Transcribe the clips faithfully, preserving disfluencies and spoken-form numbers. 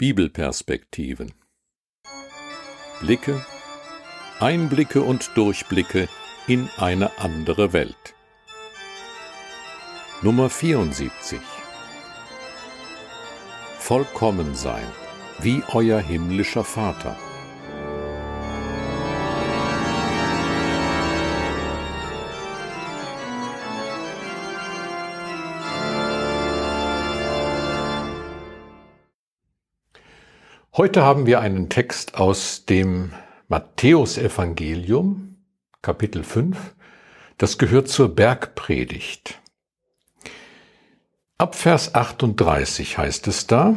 Bibelperspektiven. Blicke, Einblicke und Durchblicke in eine andere Welt. Nummer vierundsiebzig. Vollkommen sein, wie euer himmlischer Vater. Heute haben wir einen Text aus dem Matthäusevangelium, Kapitel fünf. Das gehört zur Bergpredigt. Ab Vers achtunddreißig heißt es da: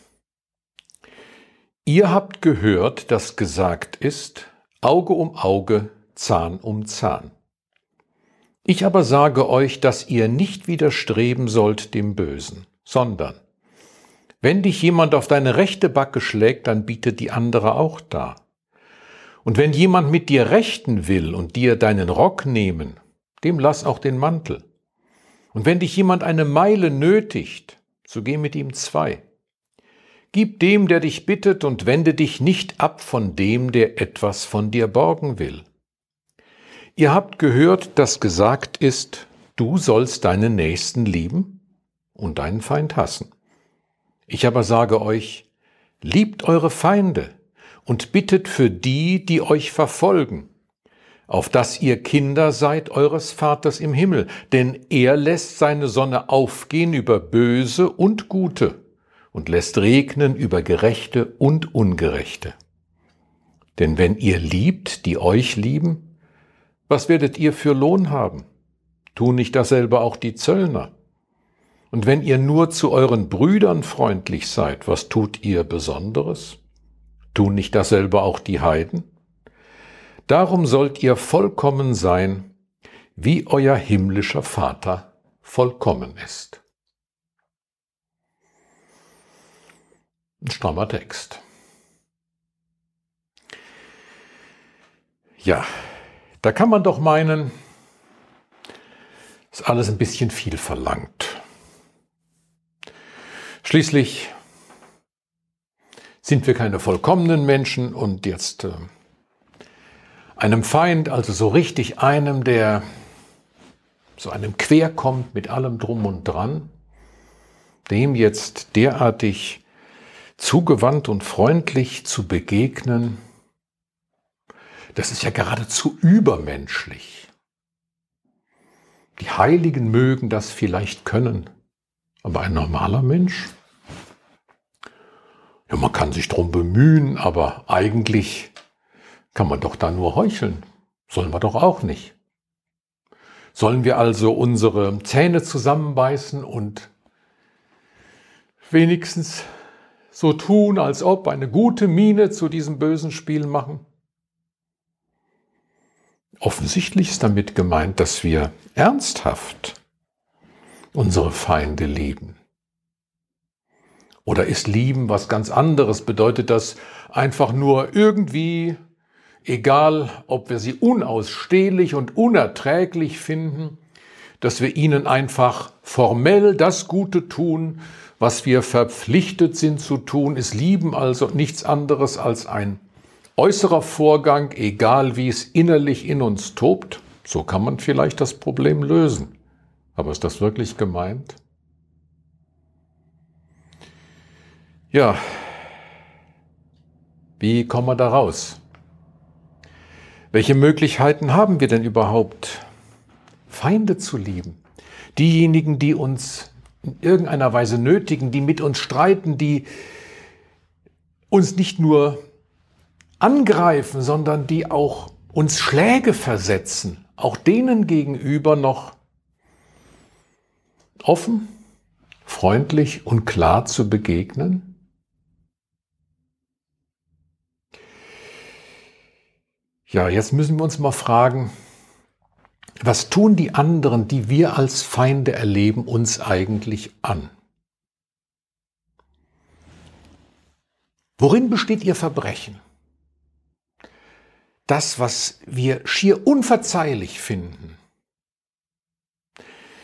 Ihr habt gehört, dass gesagt ist, Auge um Auge, Zahn um Zahn. Ich aber sage euch, dass ihr nicht widerstreben sollt dem Bösen, sondern wenn dich jemand auf deine rechte Backe schlägt, dann biete die andere auch dar. Und wenn jemand mit dir rechten will und dir deinen Rock nehmen, dem lass auch den Mantel. Und wenn dich jemand eine Meile nötigt, so geh mit ihm zwei. Gib dem, der dich bittet, und wende dich nicht ab von dem, der etwas von dir borgen will. Ihr habt gehört, dass gesagt ist, du sollst deinen Nächsten lieben und deinen Feind hassen. Ich aber sage euch, liebt eure Feinde und bittet für die, die euch verfolgen, auf dass ihr Kinder seid eures Vaters im Himmel, denn er lässt seine Sonne aufgehen über Böse und Gute und lässt regnen über Gerechte und Ungerechte. Denn wenn ihr liebt, die euch lieben, was werdet ihr für Lohn haben? Tun nicht dasselbe auch die Zöllner? Und wenn ihr nur zu euren Brüdern freundlich seid, was tut ihr Besonderes? Tun nicht dasselbe auch die Heiden? Darum sollt ihr vollkommen sein, wie euer himmlischer Vater vollkommen ist. Ein strammer Text. Ja, da kann man doch meinen, ist alles ein bisschen viel verlangt. Schließlich sind wir keine vollkommenen Menschen und jetzt äh, einem Feind, also so richtig einem, der so einem quer kommt mit allem Drum und Dran, dem jetzt derartig zugewandt und freundlich zu begegnen, das ist ja geradezu übermenschlich. Die Heiligen mögen das vielleicht können, aber ein normaler Mensch? Ja, man kann sich drum bemühen, aber eigentlich kann man doch da nur heucheln. Sollen wir doch auch nicht. Sollen wir also unsere Zähne zusammenbeißen und wenigstens so tun, als ob, eine gute Miene zu diesem bösen Spiel machen? Offensichtlich ist damit gemeint, dass wir ernsthaft unsere Feinde lieben. Oder ist lieben was ganz anderes? Bedeutet das einfach nur irgendwie, egal ob wir sie unausstehlich und unerträglich finden, dass wir ihnen einfach formell das Gute tun, was wir verpflichtet sind zu tun? Ist lieben also nichts anderes als ein äußerer Vorgang, egal wie es innerlich in uns tobt? So kann man vielleicht das Problem lösen. Aber ist das wirklich gemeint? Ja, wie kommen wir da raus? Welche Möglichkeiten haben wir denn überhaupt, Feinde zu lieben? Diejenigen, die uns in irgendeiner Weise nötigen, die mit uns streiten, die uns nicht nur angreifen, sondern die auch uns Schläge versetzen, auch denen gegenüber noch offen, freundlich und klar zu begegnen? Ja, jetzt müssen wir uns mal fragen, was tun die anderen, die wir als Feinde erleben, uns eigentlich an? Worin besteht ihr Verbrechen? Das, was wir schier unverzeihlich finden.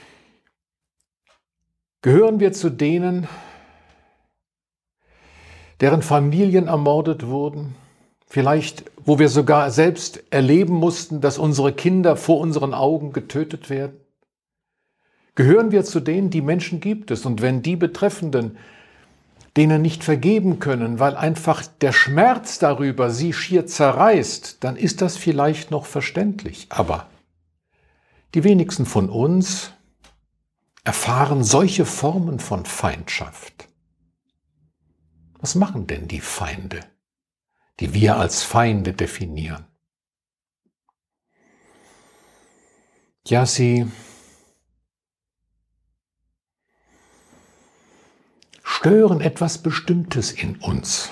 Gehören wir zu denen, deren Familien ermordet wurden, vielleicht wo wir sogar selbst erleben mussten, dass unsere Kinder vor unseren Augen getötet werden? Gehören wir zu denen, die Menschen gibt es, und wenn die Betreffenden denen nicht vergeben können, weil einfach der Schmerz darüber sie schier zerreißt, dann ist das vielleicht noch verständlich. Aber die wenigsten von uns erfahren solche Formen von Feindschaft. Was machen denn die Feinde, die wir als Feinde definieren? Ja, sie stören etwas Bestimmtes in uns.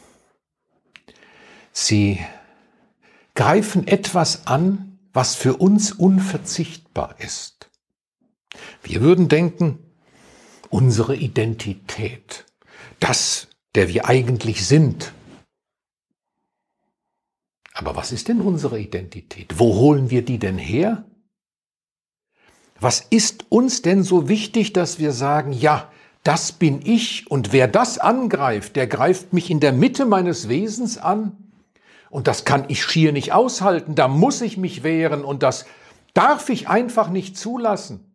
Sie greifen etwas an, was für uns unverzichtbar ist. Wir würden denken, unsere Identität, das, der wir eigentlich sind. Aber was ist denn unsere Identität? Wo holen wir die denn her? Was ist uns denn so wichtig, dass wir sagen, ja, das bin ich, und wer das angreift, der greift mich in der Mitte meines Wesens an, und das kann ich schier nicht aushalten, da muss ich mich wehren, und das darf ich einfach nicht zulassen.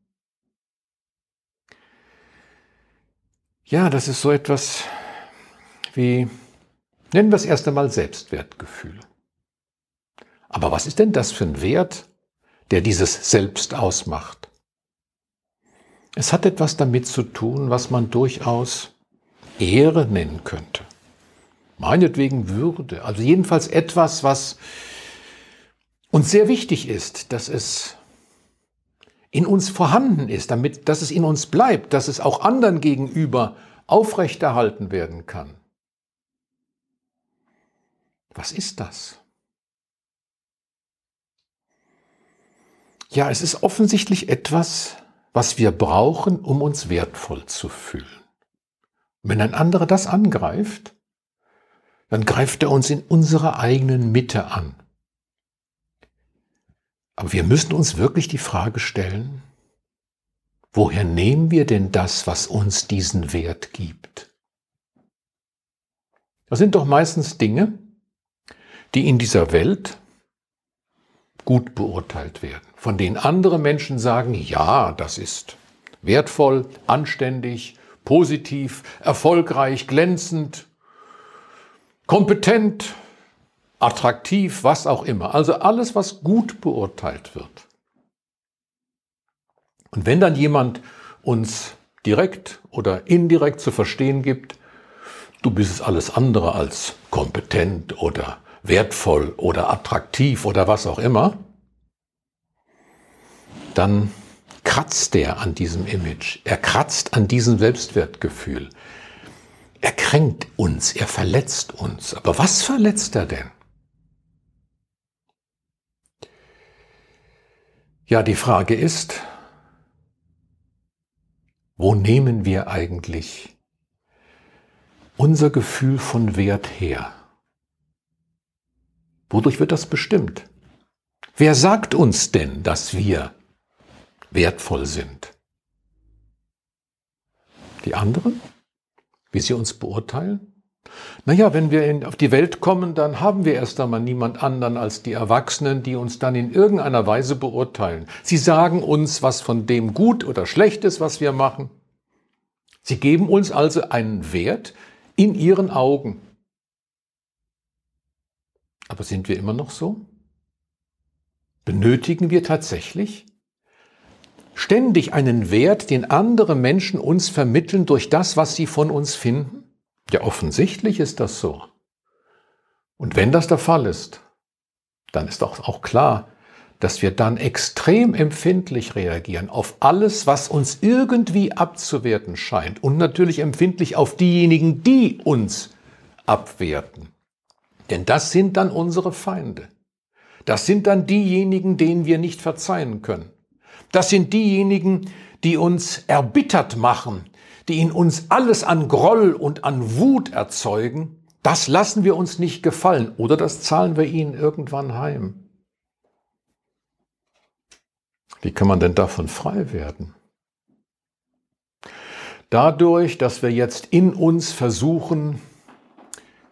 Ja, das ist so etwas wie, nennen wir es erst einmal Selbstwertgefühl. Aber was ist denn das für ein Wert, der dieses Selbst ausmacht? Es hat etwas damit zu tun, was man durchaus Ehre nennen könnte. Meinetwegen Würde, also jedenfalls etwas, was uns sehr wichtig ist, dass es in uns vorhanden ist, damit, dass es in uns bleibt, dass es auch anderen gegenüber aufrechterhalten werden kann. Was ist das? Ja, es ist offensichtlich etwas, was wir brauchen, um uns wertvoll zu fühlen. Wenn ein anderer das angreift, dann greift er uns in unserer eigenen Mitte an. Aber wir müssen uns wirklich die Frage stellen, woher nehmen wir denn das, was uns diesen Wert gibt? Das sind doch meistens Dinge, die in dieser Welt gut beurteilt werden, von denen andere Menschen sagen, ja, das ist wertvoll, anständig, positiv, erfolgreich, glänzend, kompetent, attraktiv, was auch immer. Also alles, was gut beurteilt wird. Und wenn dann jemand uns direkt oder indirekt zu verstehen gibt, du bist es alles andere als kompetent oder wertvoll oder attraktiv oder was auch immer, dann kratzt er an diesem Image, er kratzt an diesem Selbstwertgefühl. Er kränkt uns, er verletzt uns. Aber was verletzt er denn? Ja, die Frage ist, wo nehmen wir eigentlich unser Gefühl von Wert her? Wodurch wird das bestimmt? Wer sagt uns denn, dass wir wertvoll sind? Die anderen? Wie sie uns beurteilen? Naja, wenn wir in, auf die Welt kommen, dann haben wir erst einmal niemand anderen als die Erwachsenen, die uns dann in irgendeiner Weise beurteilen. Sie sagen uns, was von dem gut oder schlecht ist, was wir machen. Sie geben uns also einen Wert in ihren Augen. Aber sind wir immer noch so? Benötigen wir tatsächlich ständig einen Wert, den andere Menschen uns vermitteln durch das, was sie von uns finden? Ja, offensichtlich ist das so. Und wenn das der Fall ist, dann ist auch, auch klar, dass wir dann extrem empfindlich reagieren auf alles, was uns irgendwie abzuwerten scheint, und natürlich empfindlich auf diejenigen, die uns abwerten. Denn das sind dann unsere Feinde. Das sind dann diejenigen, denen wir nicht verzeihen können. Das sind diejenigen, die uns erbittert machen, die in uns alles an Groll und an Wut erzeugen. Das lassen wir uns nicht gefallen, oder das zahlen wir ihnen irgendwann heim. Wie kann man denn davon frei werden? Dadurch, dass wir jetzt in uns versuchen,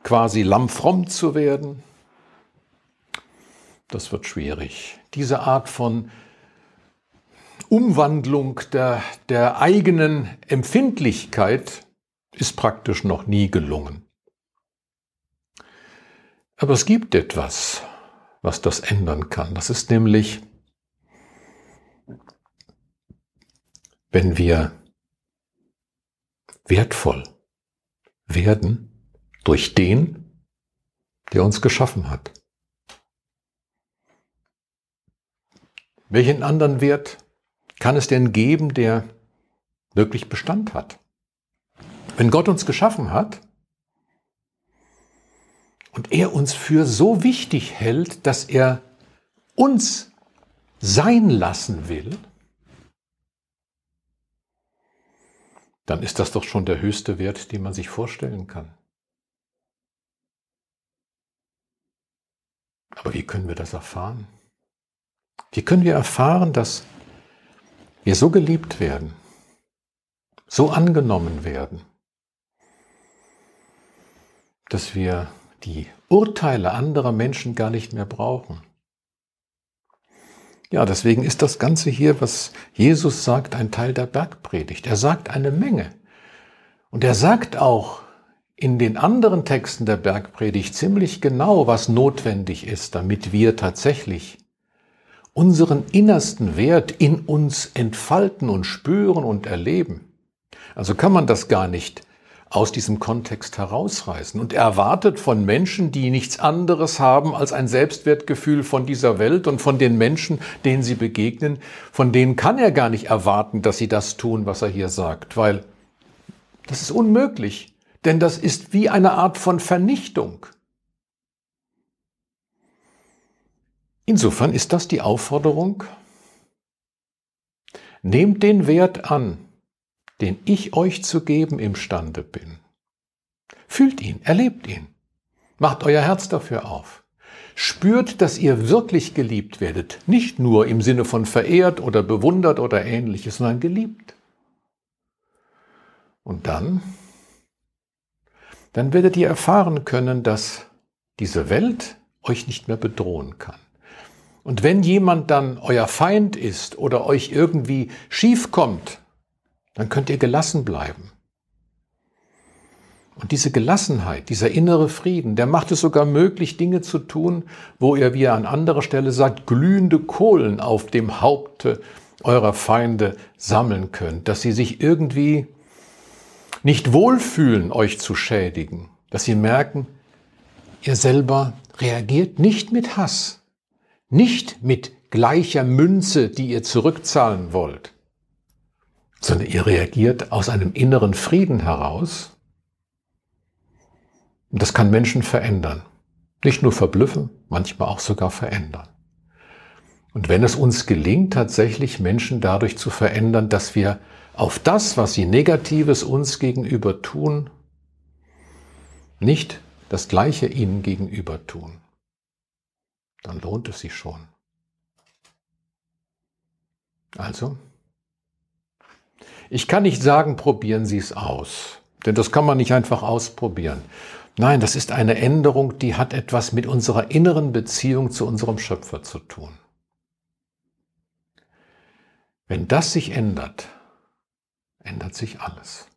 quasi lammfromm zu werden, das wird schwierig. Diese Art von Umwandlung der, der eigenen Empfindlichkeit ist praktisch noch nie gelungen. Aber es gibt etwas, was das ändern kann. Das ist nämlich, wenn wir wertvoll werden durch den, der uns geschaffen hat. Welchen anderen Wert kann es denn geben, der wirklich Bestand hat? Wenn Gott uns geschaffen hat und er uns für so wichtig hält, dass er uns sein lassen will, dann ist das doch schon der höchste Wert, den man sich vorstellen kann. Aber wie können wir das erfahren? Wie können wir erfahren, dass wir so geliebt werden, so angenommen werden, dass wir die Urteile anderer Menschen gar nicht mehr brauchen? Ja, deswegen ist das Ganze hier, was Jesus sagt, ein Teil der Bergpredigt. Er sagt eine Menge. Und er sagt auch in den anderen Texten der Bergpredigt ziemlich genau, was notwendig ist, damit wir tatsächlich unseren innersten Wert in uns entfalten und spüren und erleben. Also kann man das gar nicht aus diesem Kontext herausreißen. Und er erwartet von Menschen, die nichts anderes haben als ein Selbstwertgefühl von dieser Welt und von den Menschen, denen sie begegnen, von denen kann er gar nicht erwarten, dass sie das tun, was er hier sagt, weil das ist unmöglich, denn das ist wie eine Art von Vernichtung. Insofern ist das die Aufforderung: Nehmt den Wert an, den ich euch zu geben imstande bin. Fühlt ihn, erlebt ihn. Macht euer Herz dafür auf. Spürt, dass ihr wirklich geliebt werdet. Nicht nur im Sinne von verehrt oder bewundert oder ähnliches, sondern geliebt. Und dann, dann werdet ihr erfahren können, dass diese Welt euch nicht mehr bedrohen kann. Und wenn jemand dann euer Feind ist oder euch irgendwie schief kommt, dann könnt ihr gelassen bleiben. Und diese Gelassenheit, dieser innere Frieden, der macht es sogar möglich, Dinge zu tun, wo ihr, wie er an anderer Stelle sagt, glühende Kohlen auf dem Haupte eurer Feinde sammeln könnt, dass sie sich irgendwie nicht wohlfühlen, euch zu schädigen, dass sie merken, ihr selber reagiert nicht mit Hass, nicht mit gleicher Münze, die ihr zurückzahlen wollt, sondern ihr reagiert aus einem inneren Frieden heraus. Und das kann Menschen verändern. Nicht nur verblüffen, manchmal auch sogar verändern. Und wenn es uns gelingt, tatsächlich Menschen dadurch zu verändern, dass wir auf das, was sie Negatives uns gegenüber tun, nicht das Gleiche ihnen gegenüber tun, dann lohnt es sich schon. Also, ich kann nicht sagen, probieren Sie es aus, denn das kann man nicht einfach ausprobieren. Nein, das ist eine Änderung, die hat etwas mit unserer inneren Beziehung zu unserem Schöpfer zu tun. Wenn das sich ändert, ändert sich alles.